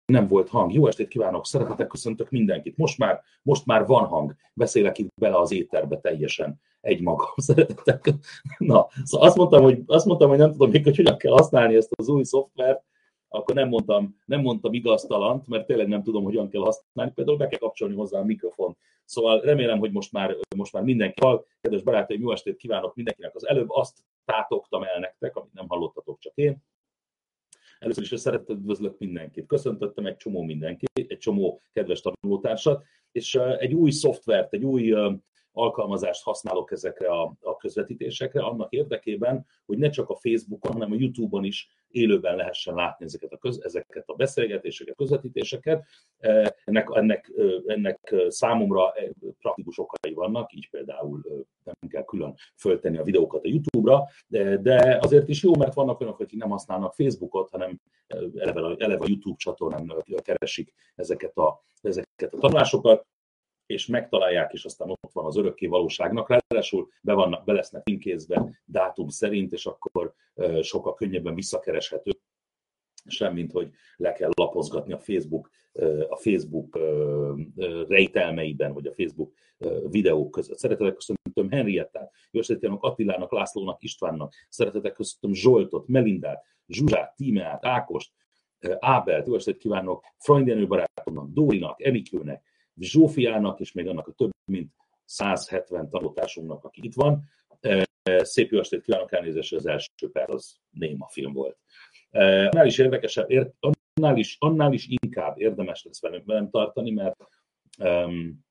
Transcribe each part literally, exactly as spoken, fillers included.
nem volt hang. Jó estét kívánok, szeretettel köszöntök mindenkit. Most már, most már van hang. Beszélek itt bele az éterbe teljesen egymagam. Szeretettel. Na, szóval azt mondtam, hogy, azt mondtam, hogy nem tudom még, hogy hogyan kell használni ezt az új szoftvert, akkor nem mondtam, nem mondtam igaztalant, mert tényleg nem tudom, hogyan kell használni. Például be kell kapcsolni hozzá a mikrofon. Szóval remélem, hogy most már, most már mindenki hall. Kedves barátaim, jó estét kívánok mindenkinek. Az előbb azt tátogtam el nektek, amit nem hallottatok, csak én. Először is szeretettel üdvözlök mindenkit. Köszöntöttem egy csomó mindenkit, egy csomó kedves tanulótársat, és egy új szoftvert, egy új alkalmazást használok ezekre a, a közvetítésekre, annak érdekében, hogy ne csak a Facebookon, hanem a YouTube-on is élőben lehessen látni ezeket a, köz, ezeket a beszélgetéseket, közvetítéseket. Ennek, ennek, ennek számomra praktikus okai vannak, így például nem kell külön föltenni a videókat a YouTube-ra, de, de azért is jó, mert vannak olyanok, akik nem használnak Facebookot, hanem eleve a, eleve a YouTube csatornán keresik ezeket a, ezeket a tanulásokat, és megtalálják, és aztán ott van az örökké valóságnak, ráadásul be, vannak, be lesznek inkézve dátum szerint, és akkor uh, sokkal könnyebben visszakereshető, semmint, hogy le kell lapozgatni a Facebook, uh, a Facebook uh, uh, rejtelmeiben, vagy a Facebook uh, videók között. Szeretettel köszöntöm Henriettát, jó estét kívánok Attilának, Lászlónak, Istvánnak, szeretettel köszöntöm Zsoltot, Melindát, Zsuzsát, Tímeát, Ákost, uh, Ábelt, jó estét kívánok Freundjenő barátomnak, Dórinak, Enikőnek, Zsófiának, és még annak a több mint száz hetven tanulótársunknak, aki itt van. Szép jó estét kívánok, elnézést, az első perc az néma film volt. Annál is érdekesebb, annál is, annál is inkább érdemes lesz velem, velem tartani, mert um,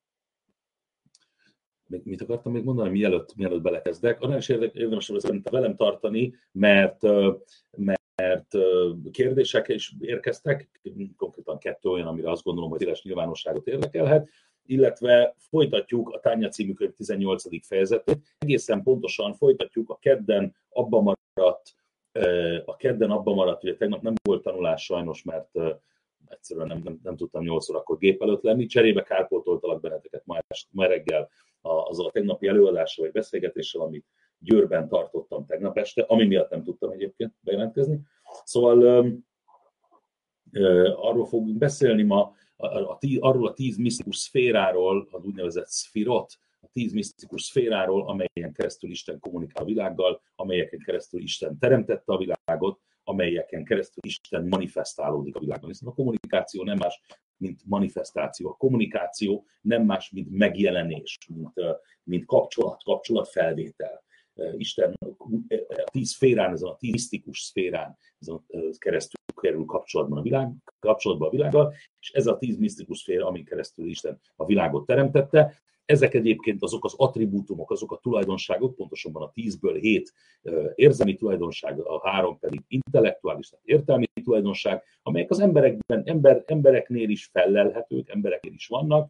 mit akartam még mondani, mielőtt, mielőtt belekezdek, annál is érdemes lesz velem tartani, mert, mert kérdések is érkeztek, konkrétan kettő olyan, amire azt gondolom, hogy széles nyilvánosságot érdekelhet, illetve folytatjuk a Tanya című könyv tizennyolcadik fejezetét, egészen pontosan folytatjuk a kedden abba maradt, a kedden abba maradt, ugye tegnap nem volt tanulás sajnos, mert egyszerűen nem, nem, nem tudtam nyolc órakor gép előtt lenni, cserébe kárpótoltalak benneteket ma, ma reggel azzal a tegnapi előadással vagy beszélgetéssel, amit Győrben tartottam tegnap este, ami miatt nem tudtam egyébként bejelentkezni. Szóval um, uh, arról fogunk beszélni ma, a, a, tí, arról a tíz misztikus szféráról, az úgynevezett szfirot, a tíz misztikus szféráról, amelyen keresztül Isten kommunikál a világgal, amelyeken keresztül Isten teremtette a világot, amelyeken keresztül Isten manifestálódik a világban. Hiszen a kommunikáció nem más, mint manifestáció. A kommunikáció nem más, mint megjelenés, mint, mint kapcsolat, kapcsolatfelvétel. Isten a tíz szférán, ezen a tíz misztikus szférán ezen keresztül kerül kapcsolatban a világ, kapcsolatban a világgal, és ez a tíz misztikus szféra, amin keresztül Isten a világot teremtette. Ezek egyébként azok az attribútumok, azok a tulajdonságok, pontosabban a tízből hét érzelmi tulajdonság, a három pedig intellektuális, tehát értelmi tulajdonság, amelyek az emberekben, ember, embereknél is fellelhetők, embereknél is vannak.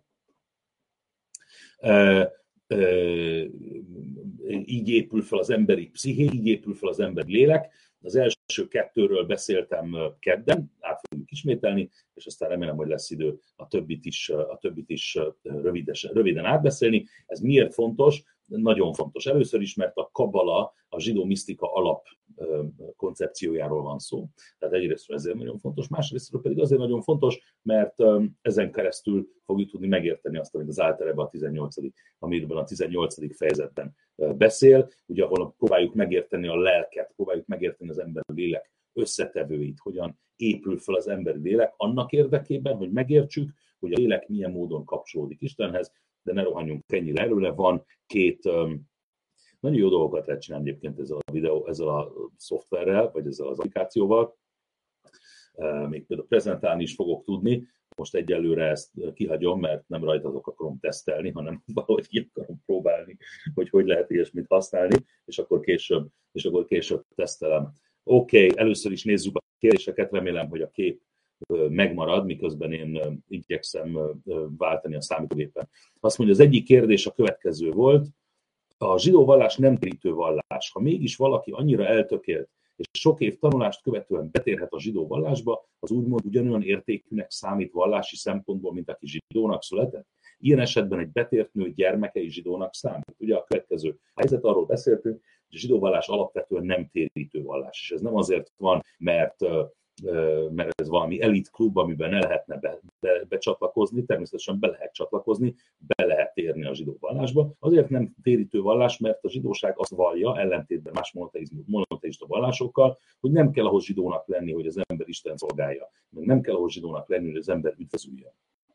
Így épül fel az emberi psziché, így épül fel az emberi lélek. Az első kettőről beszéltem kedden, át fogjuk ismételni, és aztán remélem, hogy lesz idő a többit is, a többit is rövidesen, röviden átbeszélni. Ez miért fontos? Nagyon fontos. Először is, mert a kabbala, a zsidó misztika alap koncepciójáról van szó. Tehát egyrészt ezért nagyon fontos, másrészt pedig azért nagyon fontos, mert ezen keresztül fogjuk tudni megérteni azt, amit az Alter Rebbe a tizennyolcadik amiben a tizennyolcadik fejezetben beszél, ugye ahol próbáljuk megérteni a lelket, próbáljuk megérteni az emberi lélek összetevőit, hogyan épül fel az emberi lélek, annak érdekében, hogy megértsük, hogy a lélek milyen módon kapcsolódik Istenhez, de ne rohanjunk ennyire előle, van két um, nagyon jó dolgokat lehet csinálni egyébként ezzel a videó, ezzel a szoftverrel, vagy ezzel az applikációval. Uh, még például prezentálni is fogok tudni. Most egyelőre ezt kihagyom, mert nem rajtatok akarom tesztelni, hanem valahogy ki akarom próbálni, hogy hogy lehet ilyesmit használni, és akkor később, és akkor később tesztelem. Oké, okay, először is nézzük a kérdéseket, remélem, hogy a kép megmarad, miközben én igyekszem váltani a számítógépen. Azt mondja, az egyik kérdés a következő volt, a zsidó vallás nem térítő vallás. Ha mégis valaki annyira eltökélt, és sok év tanulást követően betérhet a zsidó vallásba, az úgymond ugyanolyan értékűnek számít vallási szempontból, mint aki zsidónak született? Ilyen esetben egy betért nő gyermeke is zsidónak számít. Ugye a következő helyzet, arról beszéltünk, hogy a zsidó vallás alapvetően nem térítő vallás. És ez nem azért van, mert mert ez valami elit klub, amiben ne lehetne be, be, becsatlakozni, természetesen be lehet csatlakozni, be lehet térni a zsidó vallásba. Azért nem térítő vallás, mert a zsidóság azt vallja, ellentétben más monoteista vallásokkal, hogy nem kell ahhoz zsidónak lenni, hogy az ember Isten szolgálja, nem kell ahhoz zsidónak lenni, hogy az ember üdvözüljön.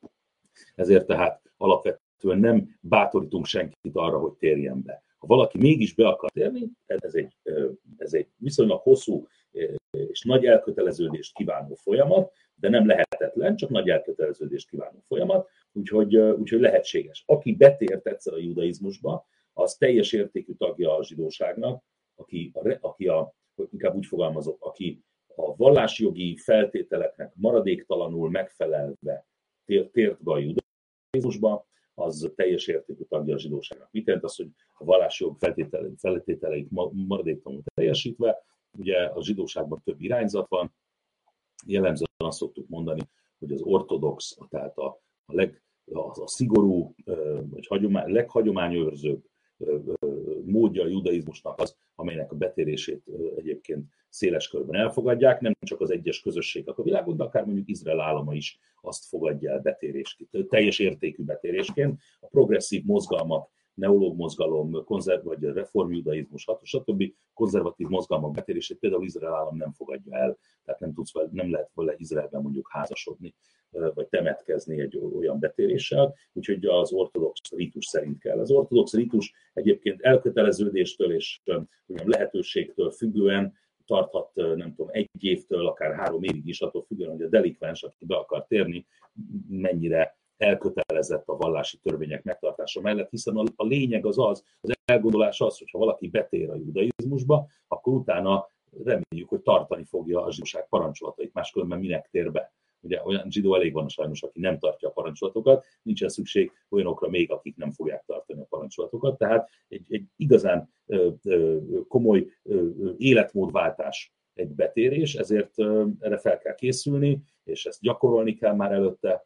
Ezért tehát alapvetően nem bátorítunk senkit arra, hogy térjen be. Ha valaki mégis be akar térni, ez egy, ez egy viszonylag hosszú és nagy elköteleződést kívánó folyamat, de nem lehetetlen, csak nagy elköteleződést kívánó folyamat, úgyhogy, úgyhogy lehetséges. Aki betért egyszer a judaizmusba, az teljes értékű tagja a zsidóságnak, aki, a, aki a, inkább úgy fogalmazok, aki a vallásjogi feltételeknek maradéktalanul megfelelve tért be a judaizmusba, az teljes értékű tagja a zsidóságnak. Mit jelent az, hogy a vallásjog feltételeit maradéktalanul teljesítve? Ugye a zsidóságban több irányzat van, jellemzően azt szoktuk mondani, hogy az ortodox, tehát a, a, leg, a, a szigorú, vagy hagyomány, leghagyományőrzőbb módja a judaizmusnak az, amelynek a betérését egyébként széles körben elfogadják, nem csak az egyes közösségek a világon, de akár mondjuk Izrael állama is azt fogadja el betérésként, teljes értékű betérésként. A progresszív mozgalmak, neológ mozgalom, konzerv, vagy reformjudaizmus, stb. Konzervatív mozgalmak betérését például Izrael állam nem fogadja el, tehát nem, tudsz, nem lehet vele Izraelben mondjuk házasodni, vagy temetkezni egy olyan betéréssel, úgyhogy az ortodox ritus szerint kell. Az ortodox ritus egyébként elköteleződéstől és lehetőségtől függően tarthat, nem tudom, egy évtől, akár három évig is, attól függően, hogy a delikvens, aki be akar térni, mennyire elkötelezett a vallási törvények megtartása mellett, hiszen a, a lényeg az az, az elgondolás az, hogyha valaki betér a judaizmusba, akkor utána reméljük, hogy tartani fogja a zsidóság parancsolatait, máskülönben minek tér be. Ugye olyan zsidó elég van sajnos, aki nem tartja a parancsolatokat, nincsen szükség olyanokra még, akik nem fogják tartani a parancsolatokat. Tehát egy, egy igazán ö, ö, komoly ö, életmódváltás egy betérés, ezért ö, erre fel kell készülni, és ezt gyakorolni kell már előtte.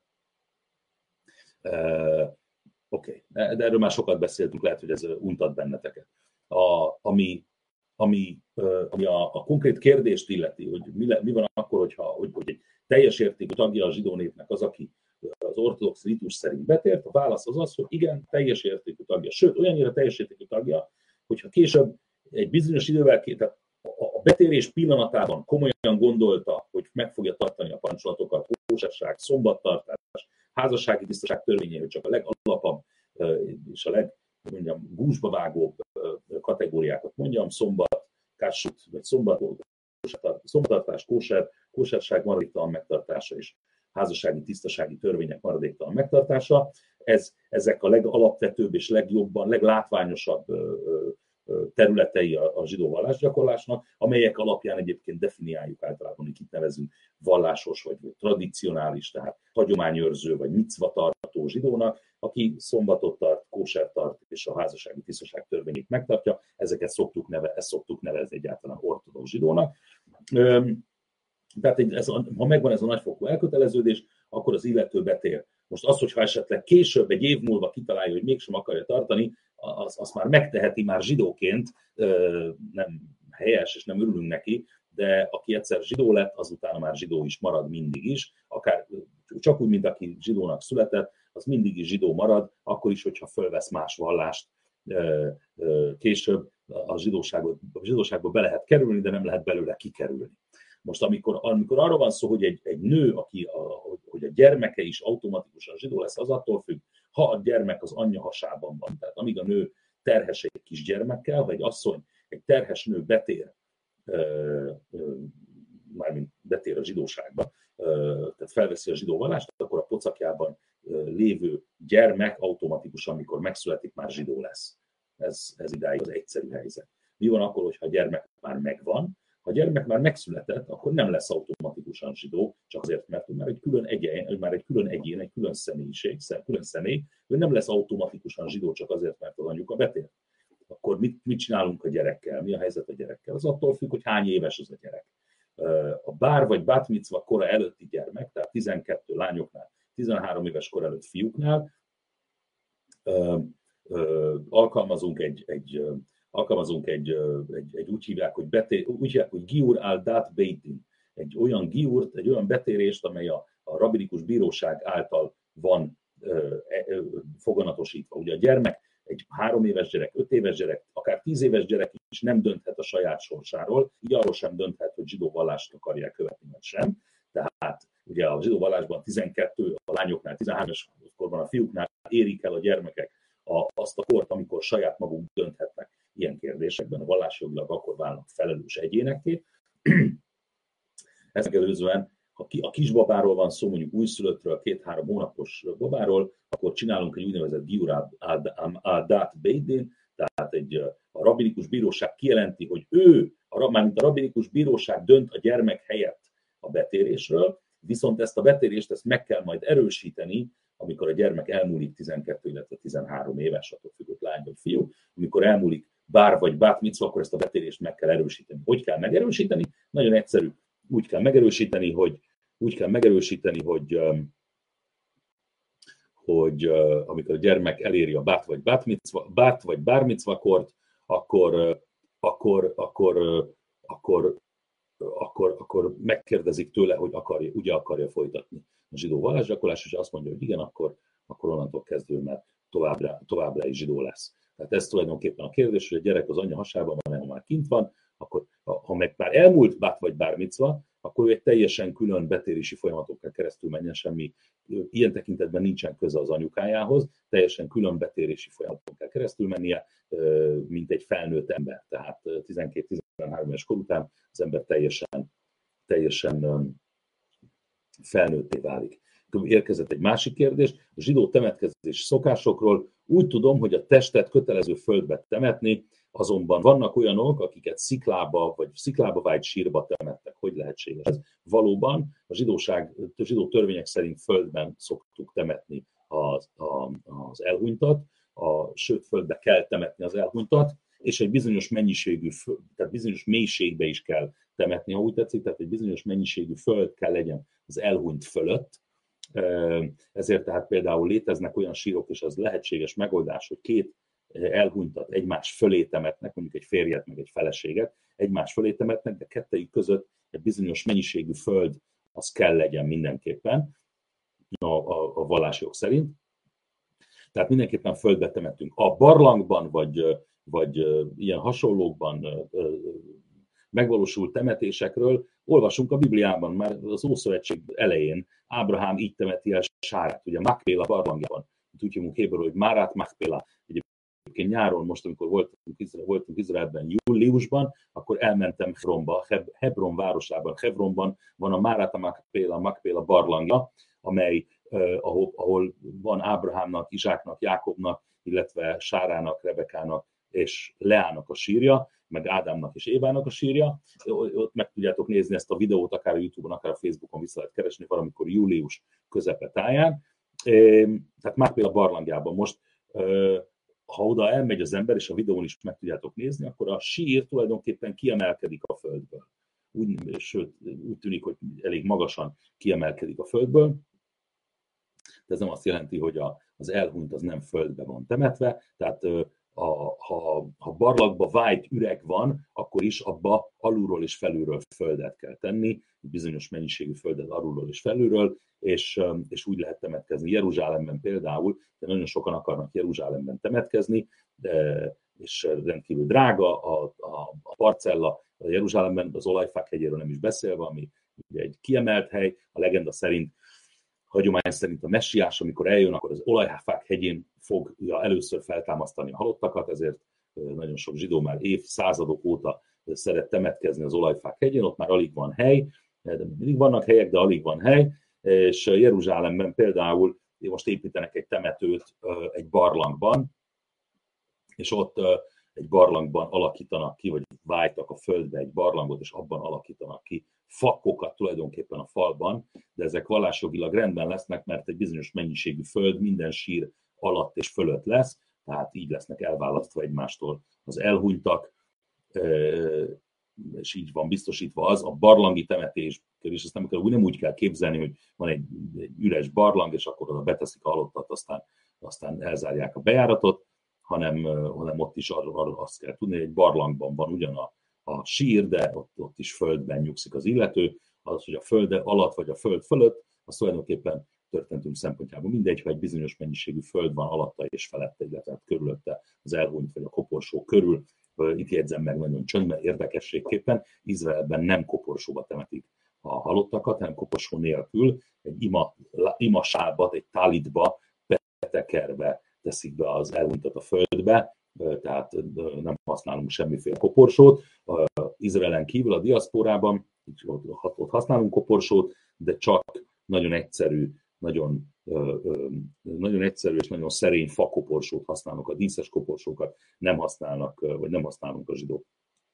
Uh, Oké, okay. De erről már sokat beszéltünk, lehet, hogy ez untat benneteket. A, ami ami, uh, ami a, a konkrét kérdést illeti, hogy mi, le, mi van akkor, hogyha, hogy, hogy egy teljes értékű tagja a zsidó népnek az, aki az ortodox ritus szerint betért, a válasz az az, hogy igen, teljes értékű tagja. Sőt, olyannyira teljes értékű tagja, hogyha később egy bizonyos idővel, tehát a betérés pillanatában komolyan gondolta, hogy meg fogja tartani a parancsolatokat, kóserság, szombattartás, házassági tisztaság törvényei, hogy csak a legalapabb és a leg, mondjam, gúzsba vágóbb kategóriákat mondjam, szombat, kássut, vagy szombat, szombattartás, kóser, kóserság maradéktalan megtartása és házassági tisztasági törvények maradéktalan megtartása. Ez, ezek a legalapvetőbb és legjobban, leglátványosabb területei a, a zsidó vallásgyakorlásnak, amelyek alapján egyébként definiáljuk általában, hogy kit nevezünk vallásos vagy, vagy tradicionális, tehát hagyományőrző vagy micva tartó zsidónak, aki szombatot tart, kósert tart és a házassági tisztaság törvényét megtartja. Ezeket szoktuk, neve, ezt szoktuk nevezni egyáltalán ortodox zsidónak. Tehát ez, ha megvan ez a nagyfokú elköteleződés, akkor az illető betér. Most az, hogyha esetleg később, egy év múlva kitalálja, hogy mégsem akarja tartani, az, azt már megteheti már zsidóként, nem helyes, és nem örülünk neki, de aki egyszer zsidó lett, azután már zsidó is marad mindig is, akár csak úgy, mint aki zsidónak született, az mindig is zsidó marad, akkor is, hogyha fölvesz más vallást később, a zsidóságot, a zsidóságba be lehet kerülni, de nem lehet belőle kikerülni. Most amikor, amikor arról van szó, hogy egy, egy nő, aki a, hogy a gyermeke is automatikusan zsidó lesz, az attól függ, ha a gyermek az anyja hasában van. Tehát amíg a nő terhes egy kisgyermekkel, vagy egy asszony, egy terhes nő betér, mármint betér a zsidóságba, tehát felveszi a zsidó vallást, akkor a pocakjában lévő gyermek automatikusan, amikor megszületik, már zsidó lesz. Ez, ez idáig az egyszerű helyzet. Mi van akkor, hogyha a gyermek már megvan? Ha a gyermek már megszületett, akkor nem lesz automatikusan zsidó, csak azért, mert már egy külön egyén, már egy külön egyén, egy külön személyiség, külön személy, ő nem lesz automatikusan zsidó, csak azért, mert az anyuka betér. Akkor mit, mit csinálunk a gyerekkel? Mi a helyzet a gyerekkel? Az attól függ, hogy hány éves az a gyerek. A bár vagy bat micva kora előtti gyermek, tehát tizenkettő lányoknál, tizenhárom éves kor előtt fiúknál, alkalmazunk egy, egy alkalmazunk egy, egy, egy úgy hívják, hogy, beté, úgy hívják, hogy giur al dat beitin, egy olyan giurt, egy olyan betérést, amely a, a rabbinikus bíróság által van ö, ö, foganatosítva. Ugye a gyermek, egy három éves gyerek, öt éves gyerek, akár tíz éves gyerek is nem dönthet a saját sorsáról, így arról sem dönthet, hogy zsidó vallást akarják követni, vagy sem. Tehát ugye a zsidó vallásban tizenkettő, a lányoknál tizenhárom éves korban, a fiúknál érik el a gyermekek a, azt a kort, amikor saját maguk dönthetnek ilyen kérdésekben, a vallásjogilag akkor válnak felelős egyénekké. Ezt előzően, ha a kisbabáról van szó, mondjuk újszülöttről, két-három hónapos babáról, akkor csinálunk egy úgynevezett giur adat beidin, tehát egy, a rabbinikus bíróság kijelenti, hogy ő, a, mármint a rabbinikus bíróság dönt a gyermek helyett a betérésről, viszont ezt a betérést ezt meg kell majd erősíteni, amikor a gyermek elmúlik tizenkettő, illetve tizenhárom éves, attól függő lány vagy fiú, amikor elmúlik bár vagy bát micva, akkor ezt a betérést meg kell erősíteni. Hogy kell megerősíteni? Nagyon egyszerű. Úgy kell megerősíteni, hogy úgy kell megerősíteni, hogy, hogy amikor a gyermek eléri a bát vagy bát micva, bát vagy bár micva kort, akkor, akkor, akkor, akkor, akkor, akkor megkérdezik tőle, hogy akarja, ugye akarja folytatni a zsidó vallásgyakorlást, és azt mondja, hogy igen, akkor, akkor onnantól kezdve továbbra, továbbra is zsidó lesz. Tehát ez tulajdonképpen a kérdés, hogy a gyerek az anya hasában van, ha már kint van, akkor ha meg már elmúlt bát vagy bár micva, akkor ő egy teljesen külön betérési folyamatokon keresztül menjen, semmi ilyen tekintetben nincsen köze az anyukájához, teljesen külön betérési folyamatokon kell keresztül mennie, mint egy felnőtt ember. Tehát tizenkét-tizenhárom éves kor után az ember teljesen, teljesen felnőtté válik. Érkezett egy másik kérdés, a zsidó temetkezés szokásokról. Úgy tudom, hogy a testet kötelező földbe temetni, azonban vannak olyanok, akiket sziklába vagy sziklába vájt sírba temettek. Hogy lehetséges ez? Valóban a zsidóság, a zsidó törvények szerint földben szoktuk temetni az, a, az elhunytat, a, sőt földbe kell temetni az elhunytat, és egy bizonyos mennyiségű, tehát bizonyos mélységbe is kell temetni, ha úgy tetszik, tehát egy bizonyos mennyiségű föld kell legyen az elhunyt fölött. Ezért tehát például léteznek olyan sírok, és az lehetséges megoldás, hogy két elhunytat egymás fölé temetnek, mondjuk egy férjet, meg egy feleséget, egymás fölé temetnek, de kettejük között egy bizonyos mennyiségű föld az kell legyen mindenképpen a, a, a vallásjog szerint. Tehát mindenképpen földbe temetünk. A barlangban, vagy, vagy ilyen hasonlókban megvalósult temetésekről olvasunk a Bibliában, már az Ószövetség elején. Ábrahám így temeti el Sárát, ugye Makpéla barlangjában. Úgy hívunk héberül, hogy Márát Makpéla. Egyébként nyáron, most amikor voltunk, voltunk Izraelben júliusban, akkor elmentem Hebronba, Hebron városában. Hebronban van a Márát Makpéla, Makpéla barlangja, amely, eh, ahol, ahol van Ábrahámnak, Izsáknak, Jákobnak, illetve Sárának, Rebekának és Leának a sírja, meg Ádámnak és Évának a sírja. Ott meg tudjátok nézni ezt a videót, akár a YouTube-on, akár a Facebookon vissza lehet keresni, valamikor július közepe táján. Tehát már például a barlangjában most, ha oda elmegy az ember, és a videón is meg tudjátok nézni, akkor a sír tulajdonképpen kiemelkedik a földből. Úgy, sőt, úgy tűnik, hogy elég magasan kiemelkedik a földből. De ez nem azt jelenti, hogy a, az elhunyt az nem földbe van temetve, tehát A, ha, ha barlangba vájt üreg van, akkor is abba alulról és felülről földet kell tenni, bizonyos mennyiségű földet alulról és felülről, és, és úgy lehet temetkezni. Jeruzsálemben például, de nagyon sokan akarnak Jeruzsálemben temetkezni, de, és rendkívül drága a, a, a parcella a Jeruzsálemben, az Olajfák hegyéről nem is beszélve, ami ugye egy kiemelt hely, a legenda szerint, hagyomány szerint a messiás, amikor eljön, akkor az Olajfák hegyén fogja először feltámasztani a halottakat, ezért nagyon sok zsidó már évszázadok óta szeret temetkezni az Olajfák hegyén, ott már alig van hely, de mindig vannak helyek, de alig van hely, és Jeruzsálemben például most építenek egy temetőt egy barlangban, és ott egy barlangban alakítanak ki, vagy vájtak a földbe egy barlangot, és abban alakítanak ki fakkokat tulajdonképpen a falban, de ezek vallásjogilag rendben lesznek, mert egy bizonyos mennyiségű föld minden sír alatt és fölött lesz, tehát így lesznek elválasztva egymástól az elhunytak, és így van biztosítva az a barlangi temetés, és ezt nem, úgy nem úgy kell képzelni, hogy van egy, egy üres barlang, és akkor oda beteszik a halottat, aztán, aztán elzárják a bejáratot, hanem, hanem ott is arra, arra azt kell tudni, hogy egy barlangban van ugyan a, a sír, de ott, ott is földben nyugszik az illető, az, hogy a föld alatt vagy a föld fölött, az tulajdonképpen történetünk szempontjából mindegy, ha egy bizonyos mennyiségű föld van alatta és felette, illetve körülötte az elhunyt vagy a koporsó körül. Itt jegyzem meg nagyon csöndben, érdekességképpen, Izraelben nem koporsóba temetik a halottakat, hanem koporsó nélkül egy ima, imasábat, egy talitba, betekerbe teszik be az elhunytat a földbe, tehát nem használunk semmiféle koporsót. Izraelen kívül a diaszporában ott használunk koporsót, de csak nagyon egyszerű, nagyon, nagyon egyszerű és nagyon szerény fakoporsót használnak, a díszes koporsókat nem használnak, vagy nem használunk a zsidók.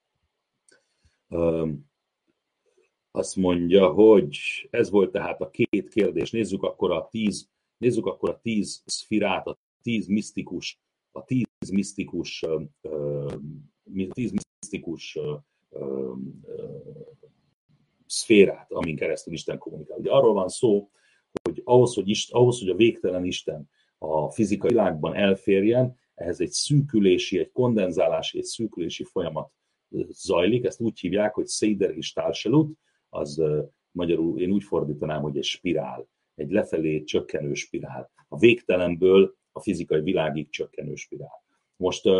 Azt mondja, hogy ez volt tehát a két kérdés. Nézzük akkor a tíz, nézzük akkor a tíz szfirát, a tíz misztikus, a tíz misztikus, tíz misztikus szférát, amin keresztül Isten kommunikál. Ugye arról van szó, hogy ahhoz, hogy, Isten, ahhoz, hogy a végtelen Isten a fizikai világban elférjen, ehhez egy szűkülési, egy kondenzálási, egy szűkülési folyamat zajlik. Ezt úgy hívják, hogy Seider és Társelut, az magyarul én úgy fordítanám, hogy egy spirál, egy lefelé csökkenő spirál. A végtelenből a fizikai világig csökkenő spirál. Most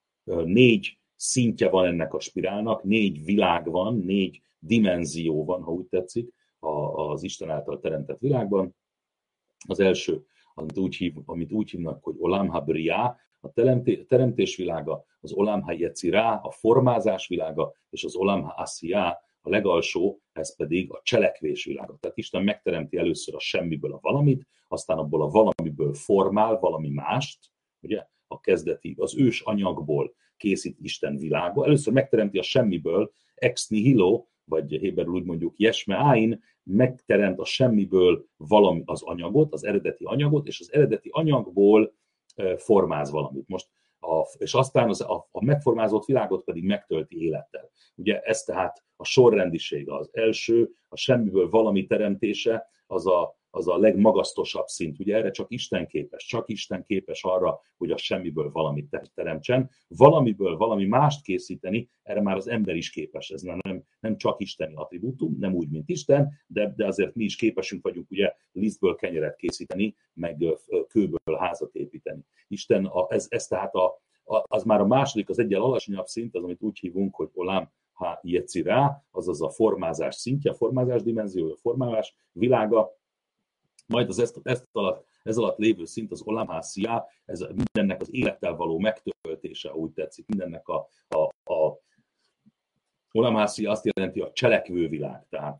négy szintje van ennek a spirálnak, négy világ van, négy dimenzió van, ha úgy tetszik, az Isten által teremtett világban. Az első, amit úgy, hív, amit úgy hívnak, hogy Olam HaBriá, a teremtés világa, az Olam HaYetzirá, a formázás világa, és az Olam HaAsiyá, a legalsó, ez pedig a cselekvés világa. Tehát Isten megteremti először a semmiből a valamit, aztán abból a valamiből formál valami mást, ugye, a kezdeti, az ős anyagból készít Isten világa. Először megteremti a semmiből, ex nihilo, vagy héberül úgy mondjuk jesme áin, megteremt a semmiből valami az anyagot, az eredeti anyagot, és az eredeti anyagból formáz valamit. Most a, és aztán az, a, a megformázott világot pedig megtölti élettel. Ugye ez tehát a sorrendiség, az első, a semmiből valami teremtése, az a, az a legmagasztosabb szint. Ugye erre csak Isten képes, csak Isten képes arra, hogy a semmiből valamit teremtsen. Valamiből valami mást készíteni, erre már az ember is képes. Ez nem, nem csak isteni attribútum, nem úgy, mint Isten, de, de azért mi is képesünk vagyunk ugye lisztből kenyeret készíteni, meg kőből házat építeni. Isten, a, ez, ez tehát a, a, az már a második, az egyel alacsonyabb szint, az, amit úgy hívunk, hogy Olam HaYetzirá, azaz a formázás szintje, a formázás dimenziója, a formálás világa. Majd az ezt, ezt alatt, ez alatt lévő szint az Olam HaAsiyá, ez mindennek az élettel való megtöltése, úgy tetszik, mindennek a, a, a Olam HaAsiyá azt jelenti a cselekvő világ, tehát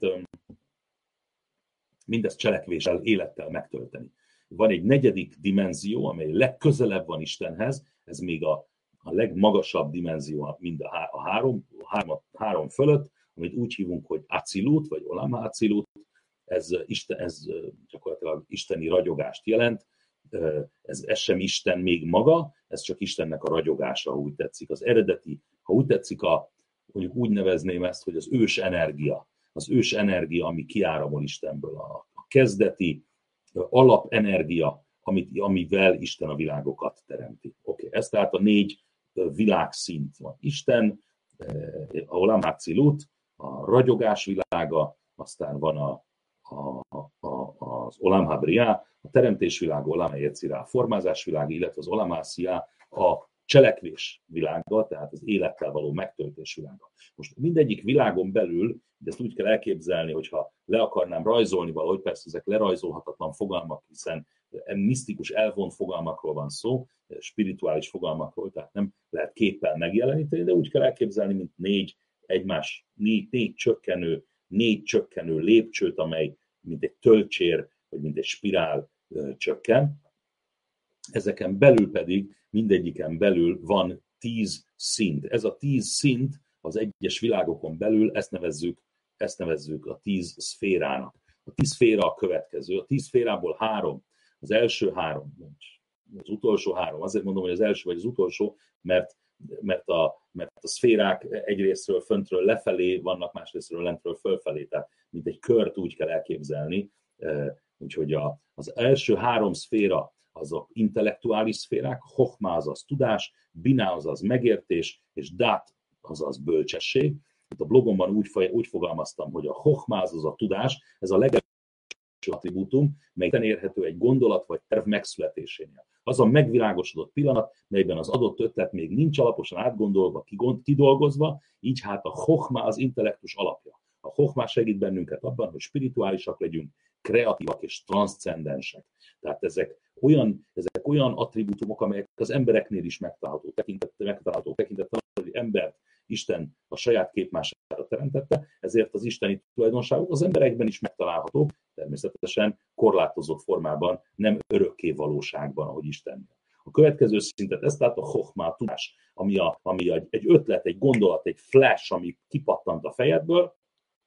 mindezt cselekvéssel, élettel megtölteni. Van egy negyedik dimenzió, amely legközelebb van Istenhez, ez még a, a legmagasabb dimenzió, mind a, há, a, három, a három, három fölött, amit úgy hívunk, hogy Acilut, vagy Olam HaAcilut. Ez, Isten, ez gyakorlatilag isteni ragyogást jelent, ez, ez sem Isten még maga, ez csak Istennek a ragyogása, ha úgy tetszik. Az eredeti, ha úgy tetszik, a, mondjuk úgy nevezném ezt, hogy az ős energia, az ős energia, ami kiáramol Istenből, a, a kezdeti alapenergia, amit, amivel Isten a világokat teremti. Oké, okay. Ez tehát a négy világszint van. Isten, a Olam HaAcilut, a ragyogás világa, aztán van a A, a, az Olam HaBriá, a teremtés világa, Olam HaYetzirá, a formázás világa, illetve az Olam HaAsiyá, a cselekvés világa, tehát az élettel való megtöltés világa. Most mindegyik világon belül, de ezt úgy kell elképzelni, hogyha le akarnám rajzolni valahogy, persze ezek lerajzolhatatlan fogalmak, hiszen misztikus, elvont fogalmakról van szó, spirituális fogalmakról, tehát nem lehet képpel megjeleníteni, de úgy kell elképzelni, mint négy egymás, négy, négy csökkenő négy csökkenő lépcsőt, amely mint egy tölcsér, vagy mint egy spirál csökken. Ezeken belül pedig, mindegyiken belül van tíz szint. Ez a tíz szint az egyes világokon belül, ezt nevezzük, ezt nevezzük a tíz szférának. A tíz szféra a következő. A tíz szférából három, az első három, az utolsó három. Azért mondom, hogy az első vagy az utolsó, mert Mert a, mert a szférák egyrésztről föntről lefelé vannak, másrésztről lentről fölfelé, tehát mint egy kört úgy kell elképzelni. Úgyhogy a, az első három szféra azok intellektuális szférák, Chochma azaz tudás, Bina azaz megértés, és Dát azaz bölcsesség. a blogomban úgy, úgy fogalmaztam, hogy a chokhmá, az a tudás, ez a legelső attribútum, mely érhető egy gondolat vagy terv megszületésénél. Az a megvilágosodott pillanat, melyben az adott ötlet még nincs alaposan átgondolva, kidolgozva, így hát a chokhmá az intellektus alapja. A chokhmá segít bennünket abban, hogy spirituálisak legyünk, kreatívak és transzcendensek. Tehát ezek olyan, ezek olyan attribútumok, amelyek az embereknél is megtalálható tekintettel, megtalálható tekintettel, hogy embert Isten a saját képmására teremtette, ezért az isteni tulajdonságok az emberekben is megtalálhatók, természetesen korlátozott formában, nem örökké valóságban, ahogy Isten. A következő szintet, ez tehát a chokhmá, a tudás, ami, a, ami a, egy ötlet, egy gondolat, egy flash, ami kipattant a fejedből,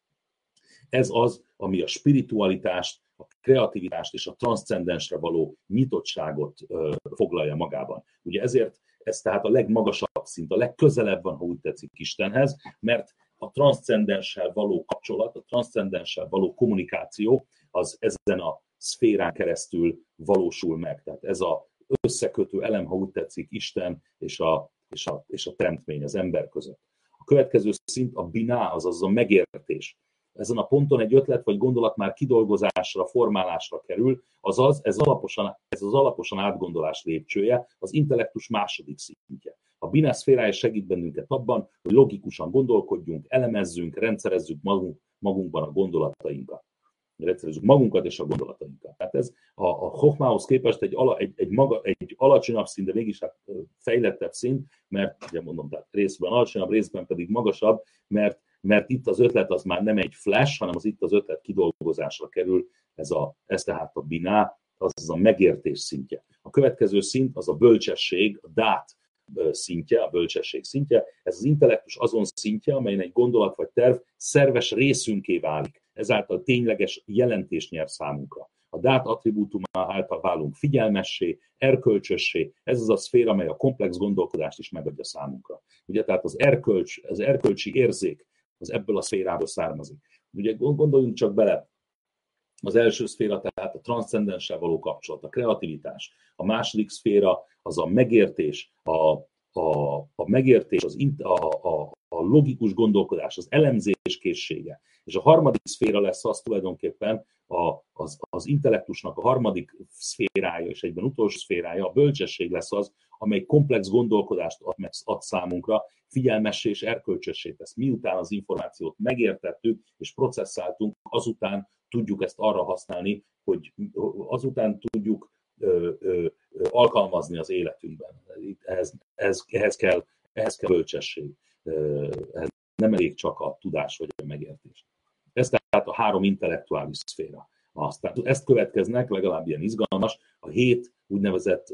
ez az, ami a spiritualitást, a kreativitást és a transzcendensre való nyitottságot ö, foglalja magában. Ugye ezért ez tehát a legmagasabb szint, a legközelebb van, ha úgy tetszik, Istenhez, mert a transzcendenssel való kapcsolat, a transzcendenssel való kommunikáció az ezen a szférán keresztül valósul meg. Tehát ez az összekötő elem, ha úgy tetszik, Isten és a, és a, és a teremtmény, az ember között. A következő szint a biná, azaz a megértés. Ezen a ponton egy ötlet vagy gondolat már kidolgozásra, formálásra kerül, azaz ez, alaposan, ez az alaposan átgondolás lépcsője, az intellektus második szintje. A biná szférája segít bennünket abban, hogy logikusan gondolkodjunk, elemezzünk, rendszerezzük magunk, magunkban a gondolatainkat. Rendszerezzük magunkat és a gondolatainkat. Tehát ez a, a chokhmához képest egy, ala, egy, egy, maga, egy alacsonyabb szint, de mégis hát fejlettebb szint, mert ugye mondom, tehát részben alacsonyabb, részben pedig magasabb, mert mert itt az ötlet az már nem egy flash, hanem az itt az ötlet kidolgozásra kerül, ez, a, ez tehát a biná, az, az a megértés szintje. A következő szint az a bölcsesség, a dát szintje, a bölcsesség szintje, ez az intellektus azon szintje, amelyen egy gondolat vagy terv szerves részünké válik, ezáltal tényleges jelentést nyer számunkra. A dát attribútuma által válunk figyelmessé, erkölcsössé, ez az a szféra, amely a komplex gondolkodást is megadja számunkra. Ugye tehát az erkölcs, az erkölcsi érzék, az ebből a szférából származik. Ugye gondoljunk csak bele, az első szféra tehát a transzcendenssel való kapcsolat, a kreativitás. A második szféra az a megértés, a, a, a megértés, az, a, a, a logikus gondolkodás, az elemzés készsége. És a harmadik szféra lesz az tulajdonképpen a, az, az intellektusnak a harmadik szférája, és egyben utolsó szférája, a bölcsesség lesz az, amely komplex gondolkodást ad, ad számunkra, figyelmessé és erkölcsössé tesz. Miután az információt megértettük és processzáltunk, azután tudjuk ezt arra használni, hogy azután tudjuk ö, ö, alkalmazni az életünkben. Ehhez, ehhez, ehhez, kell, ehhez kell bölcsesség. Ehhez nem elég csak a tudás vagy a megértés. Ez tehát a három intellektuális szféra. Aztán ezt következnek, legalább ilyen izgalmas, a hét úgynevezett,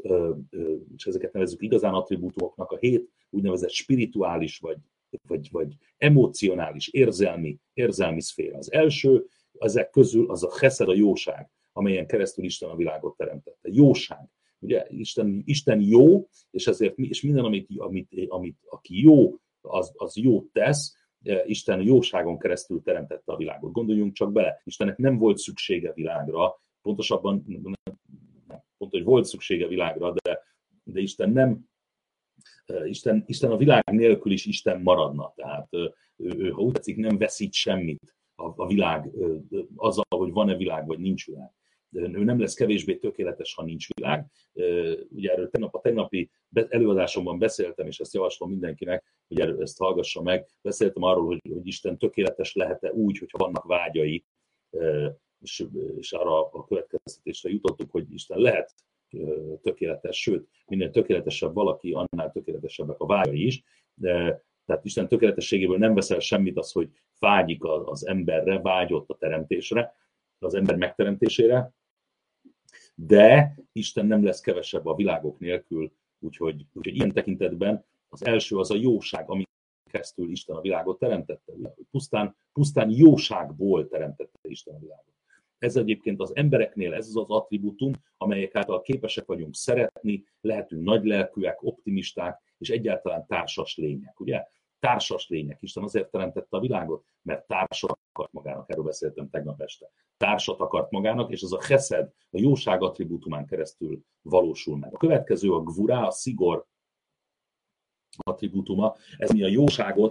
és ezeket nevezzük igazán attribútumoknak, a hét úgynevezett spirituális, vagy, vagy, vagy emocionális, érzelmi, érzelmi szféra. Az első ezek közül az a chesed, a jóság, amelyen keresztül Isten a világot teremtette. Jóság. Ugye Isten, Isten jó, és ezért és minden, amit, amit, amit aki jó, az, az jót tesz. Isten jóságon keresztül teremtette a világot. Gondoljunk csak bele, Istennek nem volt szüksége világra, pontosabban, nem, pont, hogy volt szüksége világra, de, de Isten nem, Isten, Isten a világ nélkül is Isten maradna. Tehát ő, ha úgy tetszik, nem veszít semmit a, a világ, azzal, hogy van-e világ, vagy nincs világ. Ő nem lesz kevésbé tökéletes, ha nincs világ. Ugye erről tegnap a tegnapi előadásomban beszéltem, és ezt javaslom mindenkinek, hogy ezt hallgassa meg. Beszéltem arról, hogy, hogy Isten tökéletes lehet-e úgy, hogyha vannak vágyai, és, és arra a következtetésre jutottuk, hogy Isten lehet tökéletes, sőt, minél tökéletesebb valaki, annál tökéletesebbek a vágyai is. De, tehát Isten tökéletességéből nem veszel semmit az, hogy vágyik az emberre, vágyott a teremtésre, az ember megteremtésére, de Isten nem lesz kevesebb a világok nélkül, úgyhogy, úgyhogy ilyen tekintetben az első az a jóság, ami keresztül Isten a világot teremtette. Pusztán, pusztán jóságból teremtette Isten a világot. Ez egyébként az embereknél, ez az az attribútum, amelyek által képesek vagyunk szeretni, lehetünk nagylelkűek, optimisták, és egyáltalán társas lények, ugye? Társas lények. Isten azért teremtette a világot, mert társat akart magának, erről beszéltem tegnap este. Társat akart magának, és az a chesed, a jóság attribútumán keresztül valósul meg. A következő a gvurá, a szigor attribútuma, ez mi a jóságot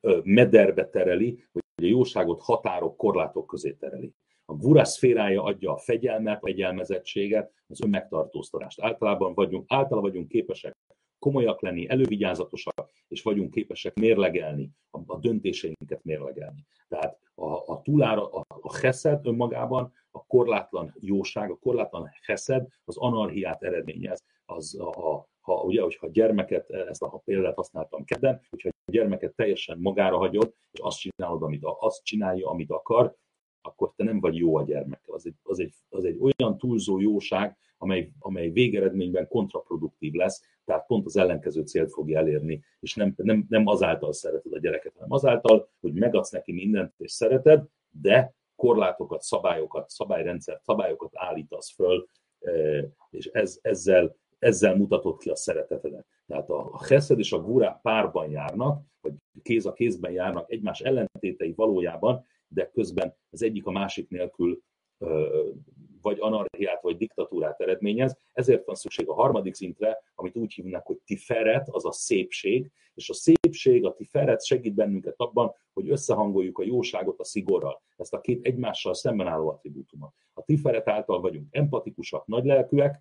mederbe tereli, hogy a jóságot határok, korlátok közé tereli. A gvura szférája adja a fegyelmet, a fegyelmezettséget, az önmegtartóztatást. Általában vagyunk, általában vagyunk képesek komolyak lenni, elővigyázatosak, és vagyunk képesek mérlegelni, a, a döntéseinket mérlegelni. Tehát a, a túlára, a, a cheszed önmagában, a korlátlan jóság, a korlátlan cheszed az anarchiát eredményez. Az a, a, ha, ugye, hogyha a gyermeket, ezt a példát használtam kedden, hogyha a gyermeket teljesen magára hagyod, és azt csinálod, amit, azt csinálja, amit akar, akkor te nem vagy jó a gyermekkel. Az egy, az egy, az egy olyan túlzó jóság, amely, amely végeredményben kontraproduktív lesz, tehát pont az ellenkező célt fogja elérni, és nem, nem, nem azáltal szereted a gyereket, hanem azáltal, hogy megadsz neki mindent, és szereted, de korlátokat, szabályokat, szabályrendszert, szabályokat állítasz föl, és ez, ezzel, ezzel mutatod ki a szeretetedet. Tehát a, a cheszed és a gvura párban járnak, vagy kéz a kézben járnak, egymás ellentétei valójában, de közben az egyik a másik nélkül vagy anarchiát, vagy diktatúrát eredményez. Ezért van szükség a harmadik szintre, amit úgy hívnak, hogy tiferet, az a szépség, és a szépség, a tiferet segít bennünket abban, hogy összehangoljuk a jóságot a szigorral. Ezt a két egymással szemben álló attribútumot. A tiferet által vagyunk empatikusak, nagylelkűek,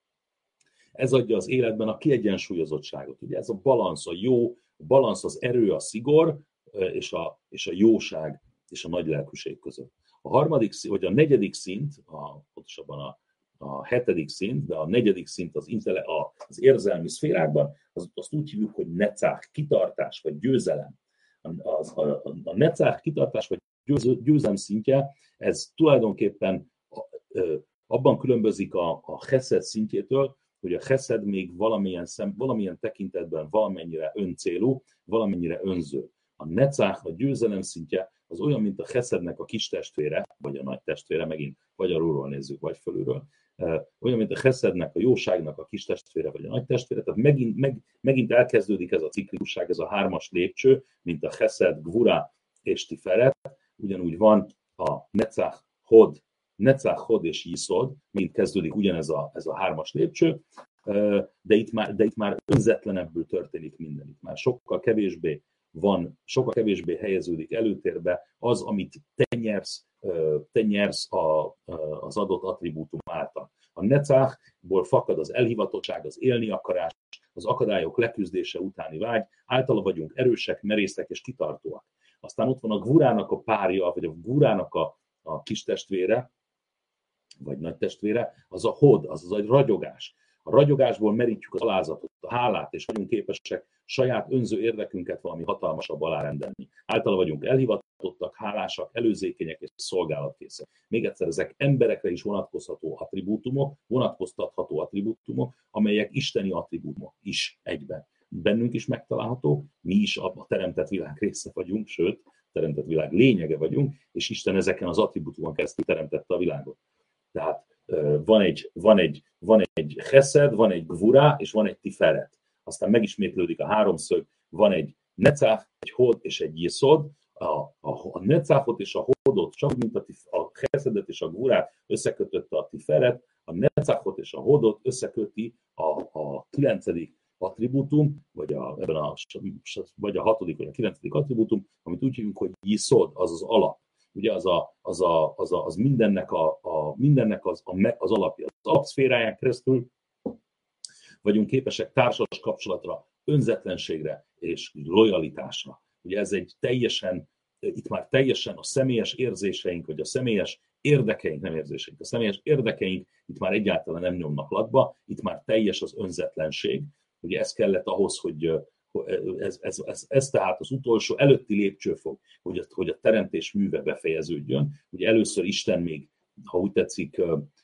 ez adja az életben a kiegyensúlyozottságot. Ugye ez a balansz, a jó, a balansz az erő, a szigor, és a, és a jóság és a nagylelkűség között. A harmadik, vagy a negyedik szint, a, pontosabban a, a hetedik szint, de a negyedik szint az, intele, a, az érzelmi szférákban, az, azt úgy hívjuk, hogy necák, kitartás vagy győzelem. Az, a, a, a necák, kitartás vagy győz, győzelem szintje, ez tulajdonképpen a, ö, abban különbözik a, a cheszed szintjétől, hogy a cheszed még valamilyen, szem, valamilyen tekintetben valamennyire öncélú, valamennyire önző. A necák, a győzelem szintje, az olyan, mint a cheszednek a kis testvére, vagy a nagy testvére, megint vagy alulról nézzük, vagy fölülről, olyan, mint a cheszednek, a jóságnak a kis testvére, vagy a nagy testvére, tehát megint, meg, megint elkezdődik ez a ciklikusság, ez a hármas lépcső, mint a cheszed, gvura és tiferet, ugyanúgy van a necach, hod, necach, hod és yiszod, mint kezdődik ugyanez a, ez a hármas lépcső, de itt már, de itt már önzetlenebbül történik minden, itt már sokkal kevésbé van, sokkal kevésbé helyeződik előtérbe az, amit te nyersz, te nyersz a, az adott attribútum által. A necachból fakad az elhivatottság, az élni akarás, az akadályok leküzdése utáni vágy, általa vagyunk erősek, merészek és kitartóak. Aztán ott van a gvurának a párja, vagy a gvurának a, a kis testvére, vagy nagy testvére, az a hod, az az egy ragyogás. A ragyogásból merítjük az alázatot, a hálát, és vagyunk képesek saját önző érdekünket valami hatalmasabb alárendelni. Általa vagyunk elhivatottak, hálásak, előzékenyek és szolgálatkészek. Még egyszer, ezek emberekre is vonatkozható attribútumok, vonatkoztatható attribútumok, amelyek isteni attribútumok is egyben. Bennünk is megtalálhatók, mi is a teremtett világ része vagyunk, sőt, a teremtett világ lényege vagyunk, és Isten ezeken az attribútumon keresztül teremtette a világot. Tehát van egy, van egy, van egy cheszed, van egy gvura, és van egy tiferet. Aztán megismétlődik a háromszög, van egy necach, egy hod és egy yiszod. A, a, a necachot és a hodot, csak mint a, tif, a cheszedet és a gvurát összekötötte a tiferet, a necachot és a hodot összeköti a, a kilencedik attribútum, vagy a, ebben a, vagy a hatodik, vagy a kilencedik attribútum, amit úgy hívjuk, hogy yiszod, az az alap. Ugye az, a, az, a, az, a, az mindennek, a, a, mindennek az, a, az alapja. Az alapszféráján keresztül vagyunk képesek társas kapcsolatra, önzetlenségre és lojalitásra. Ugye ez egy teljesen, itt már teljesen a személyes érzéseink, vagy a személyes érdekeink, nem érzéseink, a személyes érdekeink itt már egyáltalán nem nyomnak latba, itt már teljes az önzetlenség. Ugye ez kellett ahhoz, hogy Ez, ez, ez, ez tehát az utolsó előtti lépcsőfok, hogy a, hogy a teremtés műve befejeződjön. Ugye először Isten még, ha úgy tetszik,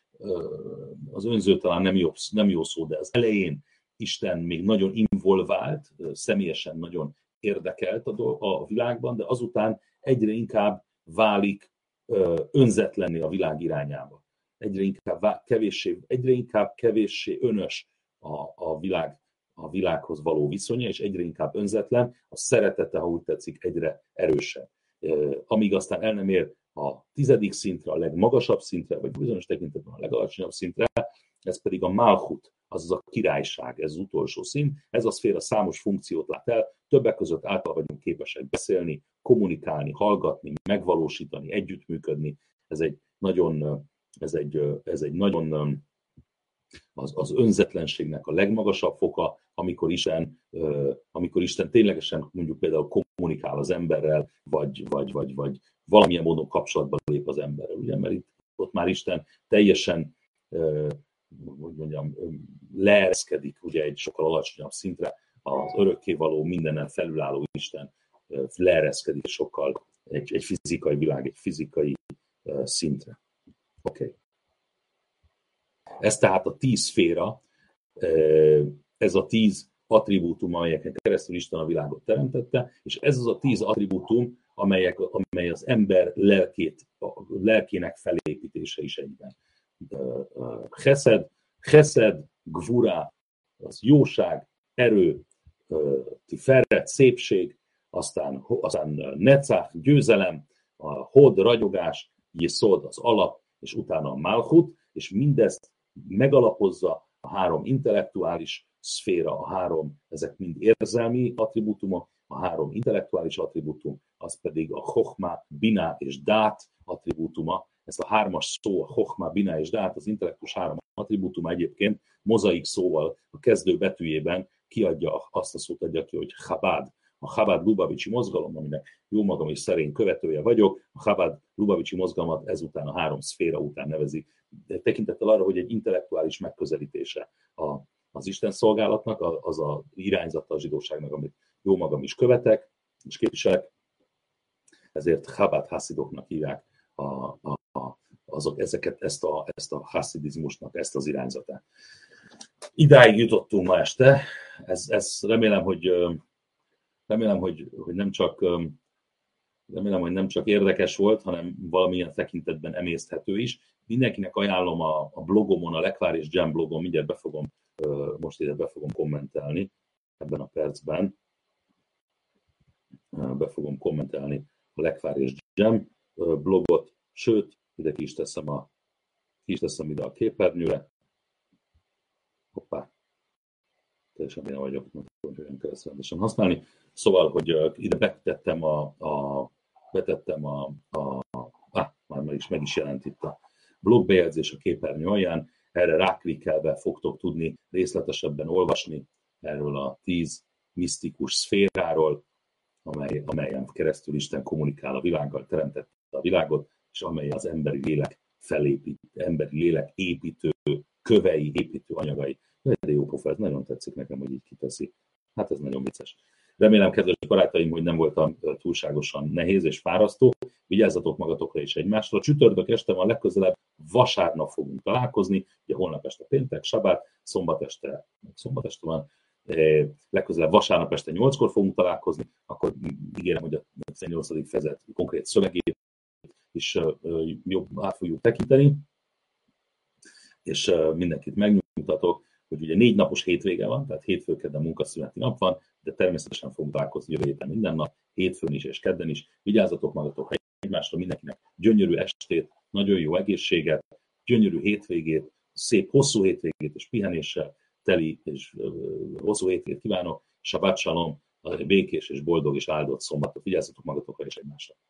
az önző talán nem jó, nem jó szó, de az elején Isten még nagyon involvált, személyesen nagyon érdekelt a, a világban, de azután egyre inkább válik önzetlenné a világ irányába. Egyre inkább kevéssé, egyre inkább kevéssé önös a, a világ a világhoz való viszonya, és egyre inkább önzetlen, a szeretete, ha úgy tetszik, egyre erősebb. Amíg aztán el nem ér a tizedik szintre, a legmagasabb szintre, vagy bizonyos tekintetben a legalacsonyabb szintre, ez pedig a Malchut, azaz a királyság, ez az utolsó szín. Ez a szféra számos funkciót lát el, többek között által vagyunk képesek beszélni, kommunikálni, hallgatni, megvalósítani, együttműködni. Ez egy nagyon, ez egy, ez egy nagyon az, az önzetlenségnek a legmagasabb foka, amikor Isten, amikor Isten ténylegesen mondjuk például kommunikál az emberrel, vagy, vagy, vagy, vagy valamilyen módon kapcsolatba lép az emberrel. Ugye? Mert itt, ott már Isten teljesen, hogy mondjam, leereszkedik ugye egy sokkal alacsonyabb szintre, az örökkévaló, mindenen felülálló Isten leereszkedik sokkal egy, egy fizikai világ, egy fizikai szintre. Oké. Okay. Ez tehát a tíz szféra, ez a tíz attribútum, amelyeken keresztül Isten a világot teremtette, és ez az a tíz attribútum, amelyek, amely az ember lelkét, a lelkének felépítése is egyben. Chesed, chesed, gvura, az jóság, erő, tiferet, szépség, aztán, aztán necach, győzelem, a hod, ragyogás, yiszod, az alap, és utána a malchut, és mindezt megalapozza a három intellektuális szféra, a három, ezek mind érzelmi attribútumok, a három intellektuális attribútum, az pedig a chochma, bina és dát attribútuma. Ezt a hármas szó, a chochma, bina és dát, az intellektus három attribútuma egyébként mozaik szóval a kezdő betűjében kiadja, azt a szót adja ki, hogy Chabad. A Chabad Lubavicsi mozgalom, aminek jó magam is szerény követője vagyok, a Chabad Lubavicsi mozgalmat ezután a három szféra után nevezi. De tekintettel arra, hogy egy intellektuális megközelítése a, az Isten szolgálatnak, az a irányzata a zsidóságnak, amit jó magam is követek és képviselek, ezért Chabad Hasidoknak hívják a, a, a, azok, ezeket, ezt a, ezt a haszidizmusnak, ezt az irányzatát. Idáig jutottunk ma este, ez, ez remélem, hogy Remélem, hogy, hogy nem csak, remélem, hogy nem csak érdekes volt, hanem valamilyen tekintetben emészthető is. Mindenkinek ajánlom a, a blogomon, a Lekvár és Jam blogon, mindjárt be fogom, most ide be fogom kommentelni ebben a percben. Be fogom kommentelni a Lekvár és Jam blogot, sőt, ide ki is teszem, a, ki is teszem ide a képernyőre. Hoppá, teljesen én vagyok, nem tudom, hogy olyan keresztrendesen használni. Szóval, hogy ide betettem a, a, betettem a, a ah, már meg is, meg is jelent itt a blogbejegyzés a képernyő alján, erre ráklikkelve fogtok tudni részletesebben olvasni erről a tíz misztikus szféráról, amely, amelyen keresztül Isten kommunikál a világgal, teremtette a világot, és amely az emberi lélek felépít, emberi lélek építő kövei, építő anyagai. De jó pofa, ez nagyon tetszik nekem, hogy így kiteszi. Hát ez nagyon vicces. Remélem, kedves barátaim, hogy nem voltam túlságosan nehéz és fárasztó. Vigyázzatok magatokra és egymásra. Csütörtök este van, legközelebb vasárnap fogunk találkozni. Ugye holnap este péntek, sabát, szombat este, szombat este van. Legközelebb vasárnap este nyolckor fogunk találkozni. Akkor ígérem, hogy a tizennyolcadik fejezet konkrét szövegét is jobb át fogjuk tekinteni. És mindenkit megnyugtatok, hogy ugye négy napos hétvége van, tehát hétfő, kedden munkaszüneti nap van, de természetesen fogunk találkozni jövő héten minden nap, hétfőn is és kedden is. Vigyázzatok magatokra egymásra, mindenkinek gyönyörű estét, nagyon jó egészséget, gyönyörű hétvégét, szép hosszú hétvégét és pihenéssel teli és uh, hosszú hétvégét kívánok. Sabbat shalom, békés és boldog és áldott szombatot. Vigyázzatok magatokra és egymásra.